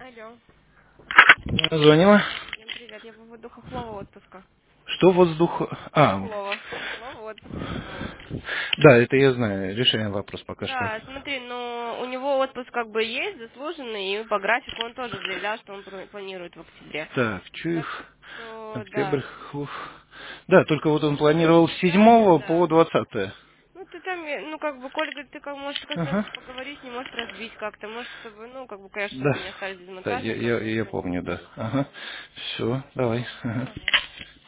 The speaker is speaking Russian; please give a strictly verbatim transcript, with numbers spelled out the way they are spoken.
Алло. Звонила? Всем привет. Я по поводу хохлого отпуска. Что воздух... А, Хохлова. Хохлого отпуска снова. да, это я знаю. Решение вопрос пока что. Да, смотри, но у него отпуск как бы есть заслуженный, и по графику он тоже заявлял, что он пр- планирует в октябре. Так, Так Чуев, что, Октябрь, да. Хуф. Да, только вот он планировал с Да, да, седьмого по да. двадцатое. Ну, ты там, э, ну, как бы, Коля говорит, ты как можешь Ага. как-нибудь поговорить, не можешь разбить как-то, может, чтобы, ну, как бы, конечно, чтобы Да. они остались без Да, я, монтажников, я, чтобы я они помню, да. остались. Ага. Все, давай. Ага. Давай.